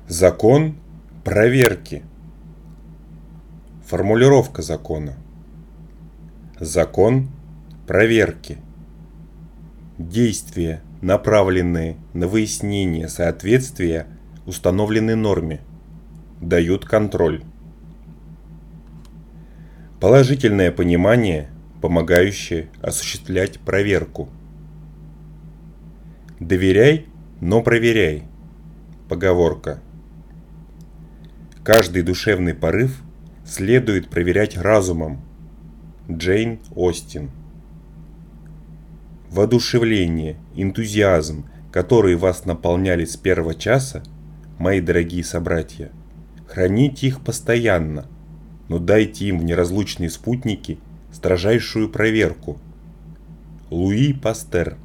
Закон проверки. Формулировка закона. Закон проверки. Действия, направленные на выяснение соответствия установленной норме, дают контроль. Положительное понимание, помогающее осуществлять проверку. Доверяй, но проверяй. Поговорка. Каждый душевный порыв следует проверять разумом. Джейн Остин. Воодушевление, энтузиазм, которые вас наполняли с первого часа, мои дорогие собратья, храните их постоянно, но дайте им в неразлучные спутники строжайшую проверку. Луи Пастер.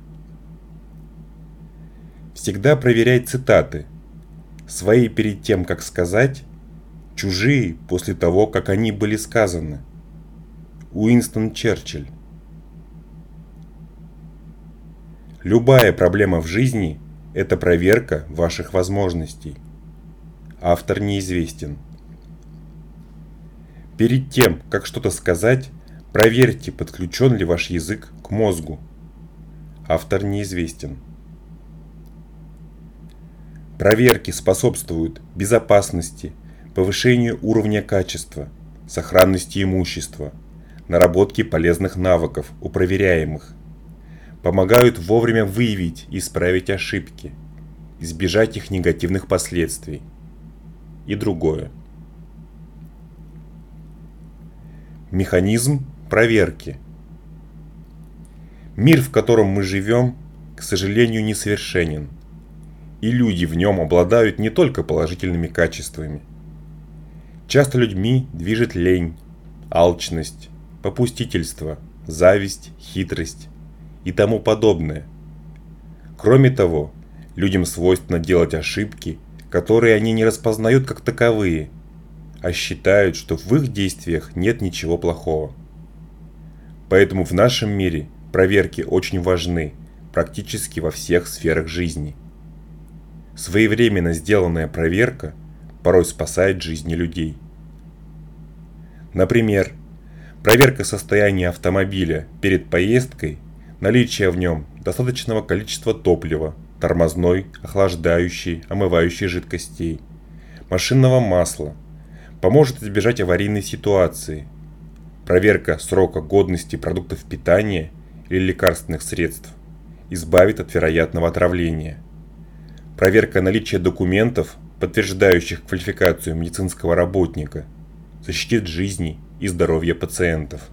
Всегда проверяй цитаты. Свои перед тем, как сказать, чужие после того, как они были сказаны. Уинстон Черчилль. Любая проблема в жизни – это проверка ваших возможностей. Автор неизвестен. Перед тем, как что-то сказать, проверьте, подключен ли ваш язык к мозгу. Автор неизвестен. Проверки способствуют безопасности, повышению уровня качества, сохранности имущества, наработке полезных навыков у проверяемых, помогают вовремя выявить и исправить ошибки, избежать их негативных последствий и другое. Механизм проверки. Мир, в котором мы живем, к сожалению, несовершенен, и люди в нем обладают не только положительными качествами. Часто людьми движет лень, алчность, попустительство, зависть, хитрость и тому подобное. Кроме того, людям свойственно делать ошибки, которые они не распознают как таковые, а считают, что в их действиях нет ничего плохого. Поэтому в нашем мире проверки очень важны практически во всех сферах жизни. Своевременно сделанная проверка порой спасает жизни людей. Например, проверка состояния автомобиля перед поездкой, наличие в нем достаточного количества топлива, тормозной, охлаждающей, омывающей жидкостей, машинного масла, поможет избежать аварийной ситуации. Проверка срока годности продуктов питания или лекарственных средств избавит от вероятного отравления. Проверка наличия документов, подтверждающих квалификацию медицинского работника, защитит жизни и здоровье пациентов.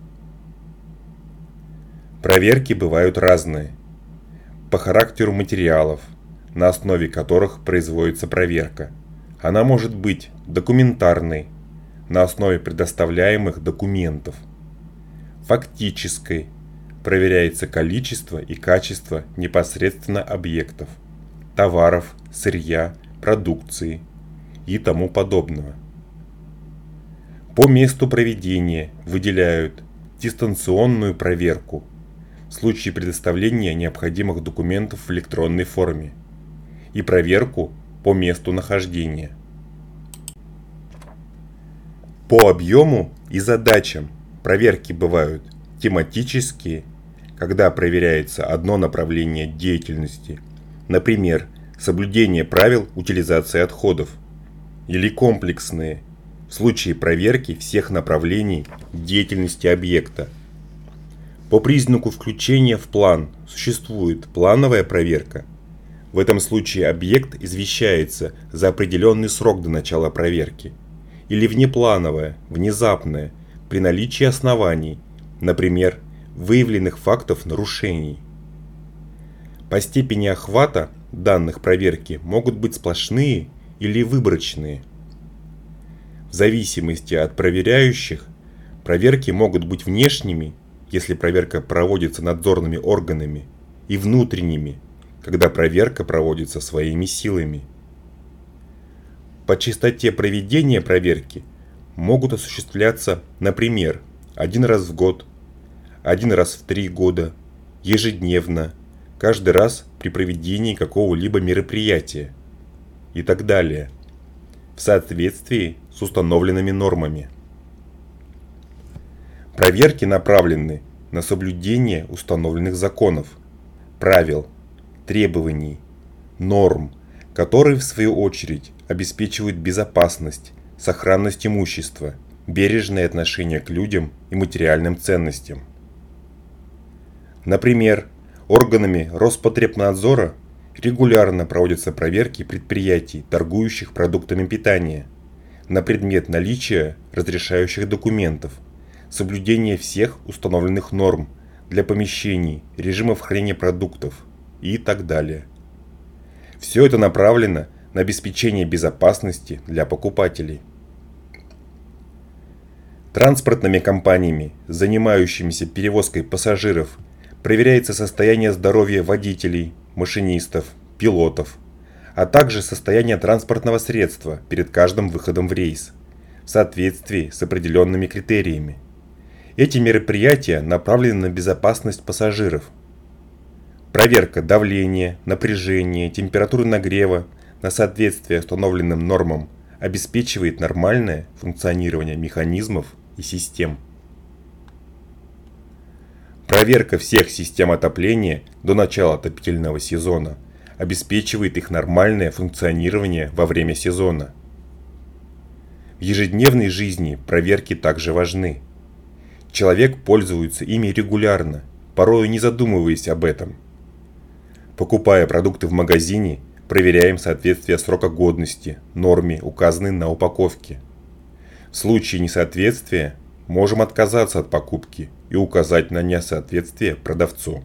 Проверки бывают разные. По характеру материалов, на основе которых производится проверка. Она может быть документарной, на основе предоставляемых документов. Фактической, проверяется количество и качество непосредственно объектов, товаров, сырья, продукции и тому подобного. По месту проведения выделяют дистанционную проверку в случае предоставления необходимых документов в электронной форме и проверку по месту нахождения. По объему и задачам проверки бывают тематические, когда проверяется одно направление деятельности, например, соблюдение правил утилизации отходов, или комплексные, в случае проверки всех направлений деятельности объекта. По признаку включения в план существует плановая проверка. В этом случае объект извещается за определенный срок до начала проверки. Или внеплановая, внезапная, при наличии оснований, например, выявленных фактов нарушений. По степени охвата данных проверки могут быть сплошные или выборочные. В зависимости от проверяющих, проверки могут быть внешними, если проверка проводится надзорными органами, и внутренними, когда проверка проводится своими силами. По частоте проведения проверки могут осуществляться, например, один раз в год, один раз в 3 года, ежедневно, каждый раз при проведении какого-либо мероприятия и так далее. в соответствии с установленными нормами. Проверки направлены на соблюдение установленных законов, правил, требований, норм, которые в свою очередь обеспечивают безопасность, сохранность имущества, бережное отношение к людям и материальным ценностям. Например, органами Роспотребнадзора регулярно проводятся проверки предприятий, торгующих продуктами питания, на предмет наличия разрешающих документов, соблюдения всех установленных норм для помещений, режимов хранения продуктов и так далее. Все это направлено на обеспечение безопасности для покупателей. Транспортными компаниями, занимающимися перевозкой пассажиров, проверяется состояние здоровья водителей, машинистов, пилотов, а также состояние транспортного средства перед каждым выходом в рейс, в соответствии с определенными критериями. Эти мероприятия направлены на безопасность пассажиров. Проверка давления, напряжения, температуры нагрева на соответствие установленным нормам обеспечивает нормальное функционирование механизмов и систем. Проверка всех систем отопления до начала отопительного сезона обеспечивает их нормальное функционирование во время сезона. В ежедневной жизни проверки также важны. Человек пользуется ими регулярно, порою не задумываясь об этом. Покупая продукты в магазине, проверяем соответствие срока годности норме, указанной на упаковке. В случае несоответствия можем отказаться от покупки и указать на несоответствие продавцу.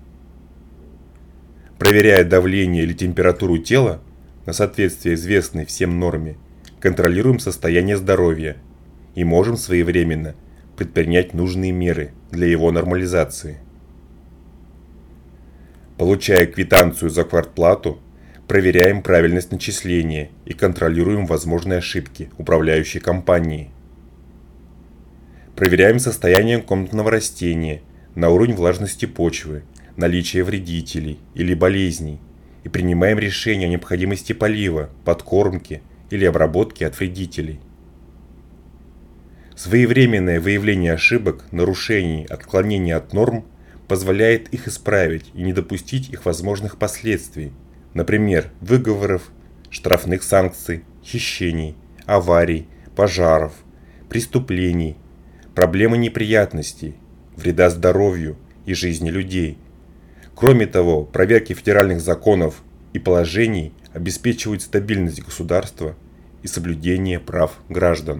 Проверяя давление или температуру тела на соответствие известной всем норме, контролируем состояние здоровья и можем своевременно предпринять нужные меры для его нормализации. Получая квитанцию за квартплату, проверяем правильность начисления и контролируем возможные ошибки управляющей компании. Проверяем состояние комнатного растения на уровень влажности почвы, наличие вредителей или болезней и принимаем решение о необходимости полива, подкормки или обработки от вредителей. Своевременное выявление ошибок, нарушений, отклонений от норм позволяет их исправить и не допустить их возможных последствий, например, выговоров, штрафных санкций, хищений, аварий, пожаров, преступлений, проблемы неприятностей, вреда здоровью и жизни людей. Кроме того, проверки федеральных законов и положений обеспечивают стабильность государства и соблюдение прав граждан.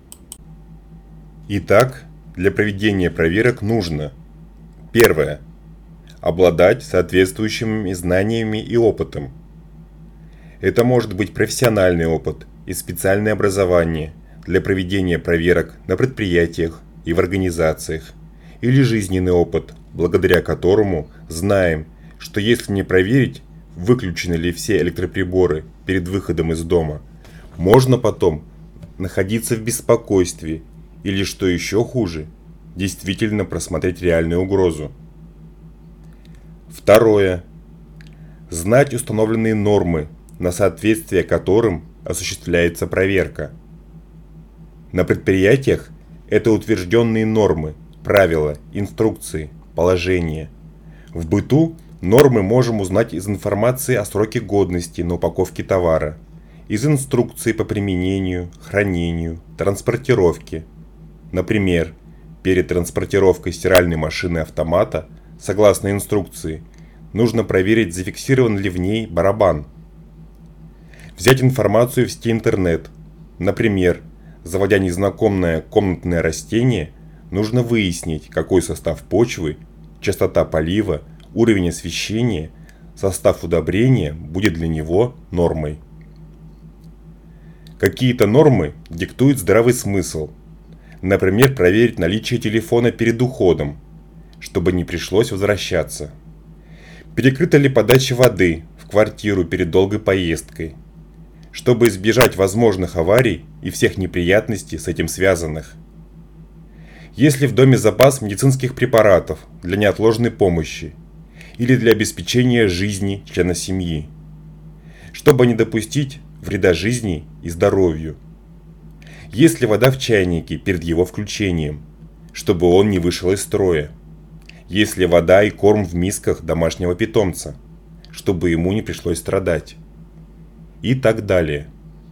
Итак, для проведения проверок нужно: первое. Обладать соответствующими знаниями и опытом. Это может быть профессиональный опыт и специальное образование для проведения проверок на предприятиях и в организациях, или жизненный опыт, благодаря которому знаем, что если не проверить, выключены ли все электроприборы перед выходом из дома, можно потом находиться в беспокойстве или, что еще хуже, действительно просмотреть реальную угрозу. Второе. Знать установленные нормы, на соответствие которым осуществляется проверка. На предприятиях это утвержденные нормы, правила, инструкции, положения. В быту нормы можем узнать из информации о сроке годности на упаковке товара, из инструкций по применению, хранению, транспортировке. Например, перед транспортировкой стиральной машины автомата, согласно инструкции, нужно проверить, зафиксирован ли в ней барабан. Взять информацию в сети интернет. Например, заводя незнакомое комнатное растение, нужно выяснить, какой состав почвы, частота полива, уровень освещения, состав удобрения будет для него нормой. Какие-то нормы диктует здравый смысл. Например, проверить наличие телефона перед уходом, чтобы не пришлось возвращаться. Перекрыта ли подача воды в квартиру перед долгой поездкой, чтобы избежать возможных аварий и всех неприятностей с этим связанных. Есть ли в доме запас медицинских препаратов для неотложной помощи или для обеспечения жизни члена семьи. Чтобы не допустить вреда жизни и здоровью. Есть ли вода в чайнике перед его включением, чтобы он не вышел из строя? Есть ли вода и корм в мисках домашнего питомца, чтобы ему не пришлось страдать? И так далее.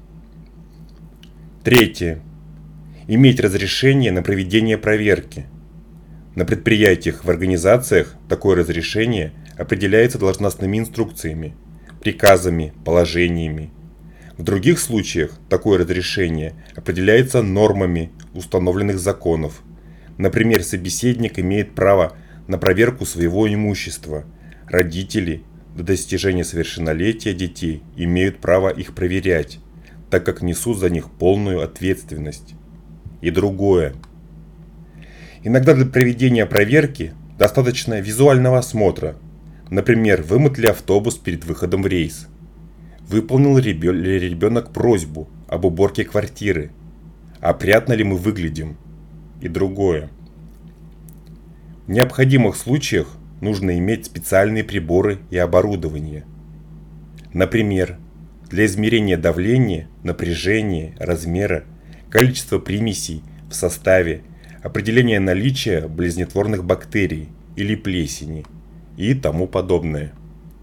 Третье. Иметь разрешение на проведение проверки. На предприятиях, в организациях такое разрешение определяется должностными инструкциями, приказами, положениями. В других случаях такое разрешение определяется нормами установленных законов. Например, собеседник имеет право на проверку своего имущества. Родители до достижения совершеннолетия детей имеют право их проверять, так как несут за них полную ответственность. И другое. Иногда для проведения проверки достаточно визуального осмотра. Например, вымыт ли автобус перед выходом в рейс? Выполнил ли ребенок просьбу об уборке квартиры? Опрятно ли мы выглядим? И другое. В необходимых случаях нужно иметь специальные приборы и оборудование. Например, для измерения давления, напряжения, размера, количества примесей в составе, определения наличия болезнетворных бактерий или плесени и тому подобное.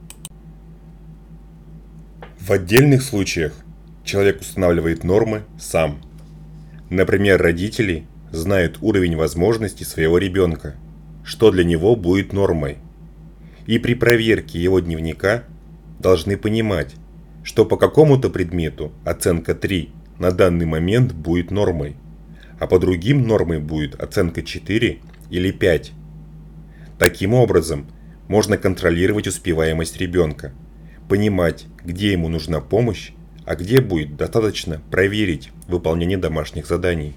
В отдельных случаях человек устанавливает нормы сам. Например, родители знают уровень возможностей своего ребенка, что для него будет нормой. И при проверке его дневника должны понимать, что по какому-то предмету оценка 3 на данный момент будет нормой, а по другим нормой будет оценка 4 или 5. Таким образом, можно контролировать успеваемость ребенка, понимать, где ему нужна помощь, а где будет достаточно проверить выполнение домашних заданий.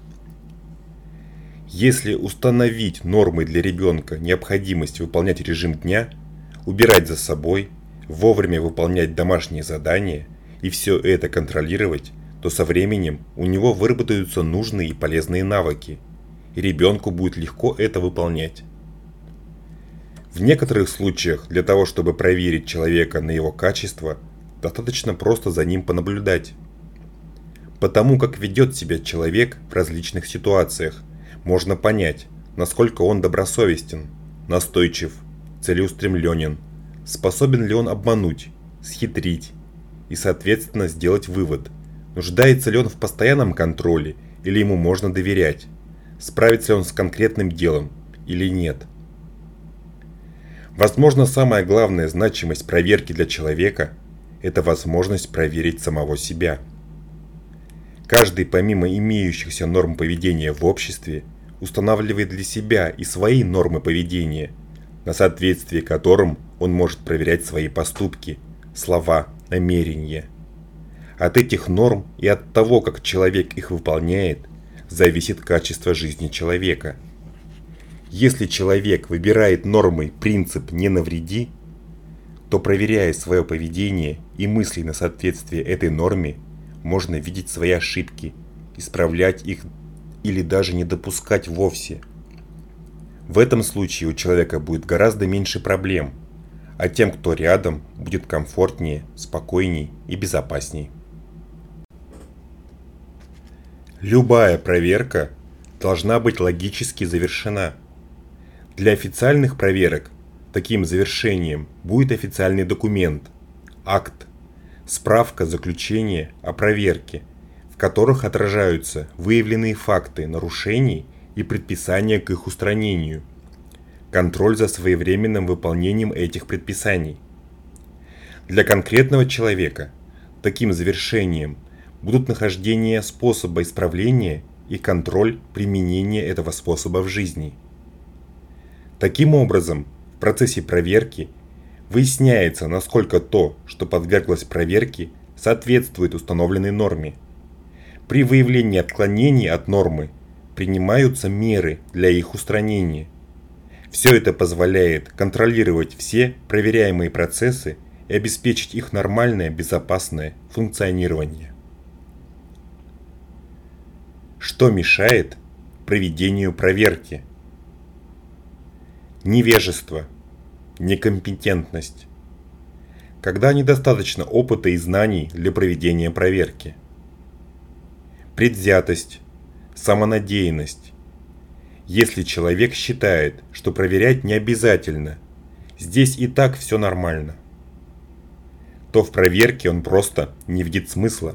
Если установить нормой для ребенка необходимость выполнять режим дня, убирать за собой, вовремя выполнять домашние задания и все это контролировать, то со временем у него выработаются нужные и полезные навыки, и ребенку будет легко это выполнять. В некоторых случаях для того, чтобы проверить человека на его качество, достаточно просто за ним понаблюдать. Потому как ведет себя человек в различных ситуациях, можно понять, насколько он добросовестен, настойчив, целеустремленен, способен ли он обмануть, схитрить и, соответственно, сделать вывод, нуждается ли он в постоянном контроле или ему можно доверять, справится ли он с конкретным делом или нет. Возможно, самая главная значимость проверки для человека – это возможность проверить самого себя. Каждый, помимо имеющихся норм поведения в обществе, устанавливает для себя и свои нормы поведения, на соответствие которым он может проверять свои поступки, слова, намерения. От этих норм и от того, как человек их выполняет, зависит качество жизни человека. Если человек выбирает нормой принцип «не навреди», то, проверяя свое поведение и мысли на соответствие этой норме, можно видеть свои ошибки, исправлять их или даже не допускать вовсе. В этом случае у человека будет гораздо меньше проблем, а тем, кто рядом, будет комфортнее, спокойней и безопасней. Любая проверка должна быть логически завершена. Для официальных проверок таким завершением будет официальный документ, акт, справка заключения о проверке, в которых отражаются выявленные факты нарушений и предписания к их устранению, контроль за своевременным выполнением этих предписаний. Для конкретного человека таким завершением будут нахождение способа исправления и контроль применения этого способа в жизни. Таким образом, в процессе проверки выясняется, насколько то, что подверглось проверке, соответствует установленной норме. При выявлении отклонений от нормы принимаются меры для их устранения. Все это позволяет контролировать все проверяемые процессы и обеспечить их нормальное, безопасное функционирование. Что мешает проведению проверки? Невежество, некомпетентность. когда недостаточно опыта и знаний для проведения проверки. Предвзятость, самонадеянность. Если человек считает, что проверять не обязательно, здесь и так все нормально, то в проверке он просто не видит смысла.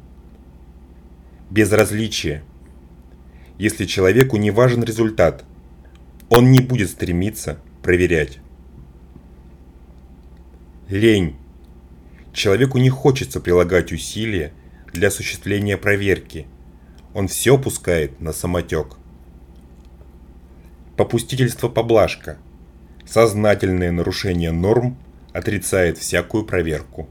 Безразличие. Если человеку не важен результат, он не будет стремиться проверять. Лень. Человеку не хочется прилагать усилия для осуществления проверки. Он все пускает на самотек. Попустительство-поблажка. Сознательное нарушение норм отрицает всякую проверку.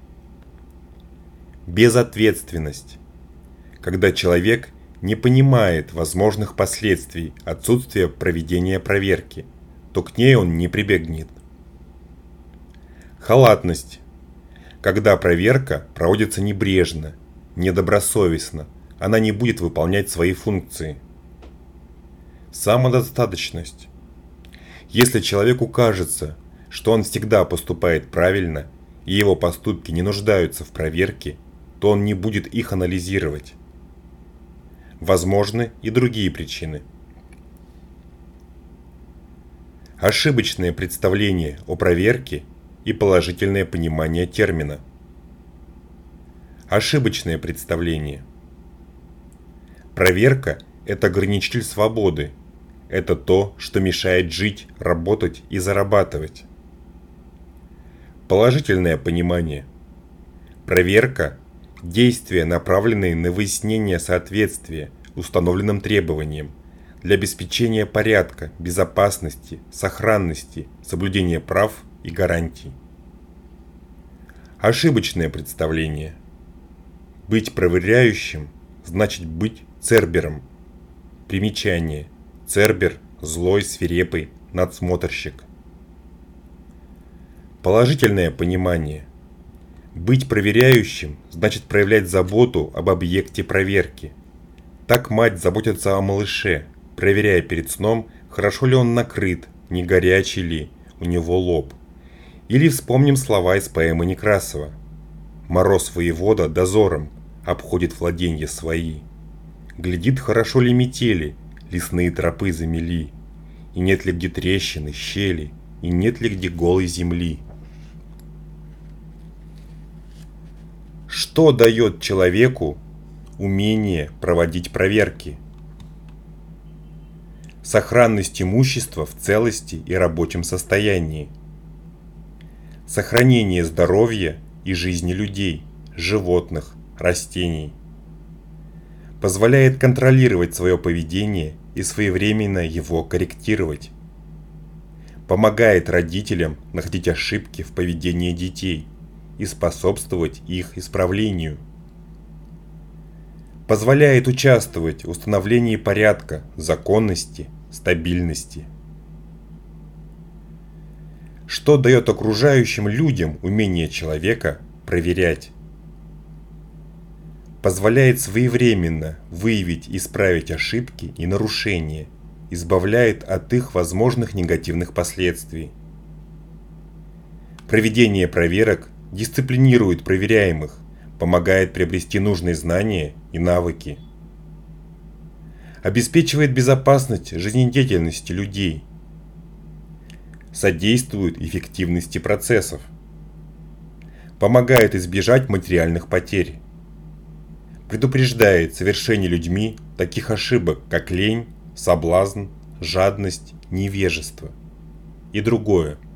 Безответственность. Когда человек не понимает возможных последствий отсутствия проведения проверки, то к ней он не прибегнет. Халатность. Когда проверка проводится небрежно, недобросовестно, она не будет выполнять свои функции. Самодостаточность. Если человеку кажется, что он всегда поступает правильно и его поступки не нуждаются в проверке, то он не будет их анализировать. Возможны и другие причины. Ошибочное представление о проверке и положительное понимание термина. Ошибочное представление. Проверка – это ограничитель свободы. Это то, что мешает жить, работать и зарабатывать. Положительное понимание. Проверка – действия, направленные на выяснение соответствия установленным требованиям для обеспечения порядка, безопасности, сохранности, соблюдения прав и гарантий. Ошибочное представление. Быть проверяющим значит быть цербером. Примечание. Цербер – злой, свирепый, надсмотрщик. Положительное понимание. Быть проверяющим значит проявлять заботу об объекте проверки. Так мать заботится о малыше, проверяя перед сном, хорошо ли он накрыт, не горячий ли у него лоб. Или вспомним слова из поэмы Некрасова. «Мороз воевода дозором обходит владенья свои. Глядит, хорошо ли метели, лесные тропы замели, и нет ли где трещины, щели, и нет ли где голой земли». Что дает человеку умение проводить проверки? Сохранность имущества в целости и рабочем состоянии. Сохранение здоровья и жизни людей, животных, растений. Позволяет контролировать свое поведение и своевременно его корректировать. Помогает родителям находить ошибки в поведении детей и способствовать их исправлению. Позволяет участвовать в установлении порядка, законности, стабильности. Что дает окружающим людям умение человека проверять? Позволяет своевременно выявить и исправить ошибки и нарушения, избавляет от их возможных негативных последствий. Проведение проверок дисциплинирует проверяемых, помогает приобрести нужные знания и навыки. Обеспечивает безопасность жизнедеятельности людей. Содействует эффективности процессов. Помогает избежать материальных потерь. Предупреждает совершение людьми таких ошибок, как лень, соблазн, жадность, невежество и другое.